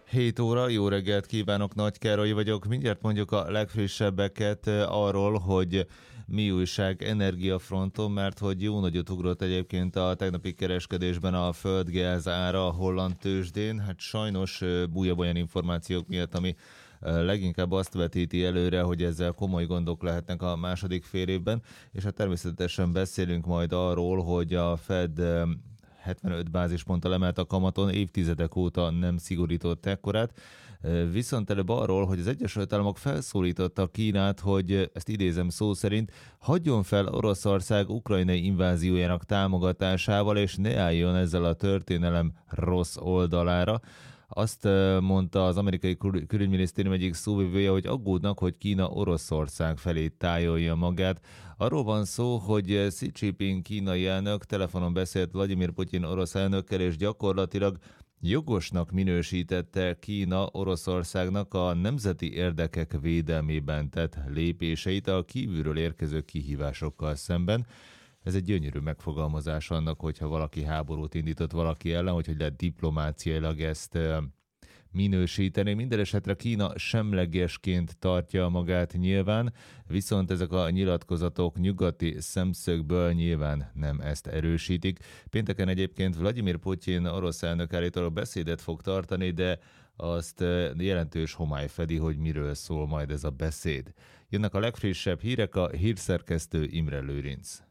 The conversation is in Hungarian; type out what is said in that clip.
7 óra, jó reggelt kívánok, Nagy Károly vagyok. Mindjárt mondjuk a legfrissebbeket arról, hogy mi újság energiafronton, mert hogy jó nagyot ugrott egyébként a tegnapi kereskedésben a földgáz ára a holland tőzsdén. Hát sajnos újabb olyan információk miatt, ami leginkább azt vetíti előre, hogy ezzel komoly gondok lehetnek a második fél évben, és hát természetesen beszélünk majd arról, hogy a Fed 75 bázisponttal emelt a kamaton, évtizedek óta nem szigorított ekkorát. Viszont előbb arról, hogy az Egyesült Államok felszólította Kínát, hogy, ezt idézem szó szerint, hagyjon fel Oroszország ukrajnai inváziójának támogatásával, és ne álljon ezzel a történelem rossz oldalára. Azt mondta az amerikai külügyminisztérium egyik szóvivője, hogy aggódnak, hogy Kína Oroszország felé tájolja magát. Arról van szó, hogy Xi Jinping kínai elnök telefonon beszélt Vladimir Putyin orosz elnökkel, és gyakorlatilag jogosnak minősítette Kína Oroszországnak a nemzeti érdekek védelmében tett lépéseit a kívülről érkező kihívásokkal szemben. Ez egy gyönyörű megfogalmazás annak, hogyha valaki háborút indított valaki ellen, hogy lehet diplomáciailag ezt minősíteni. Minden esetre Kína semlegesként tartja magát nyilván, viszont ezek a nyilatkozatok nyugati szemszögből nyilván nem ezt erősítik. Pénteken egyébként Vladimir Putyin orosz elnök állítólag beszédet fog tartani, de azt jelentős homály fedi, hogy miről szól majd ez a beszéd. Jönnek a legfrissebb hírek, a hírszerkesztő Imre Lőrinc.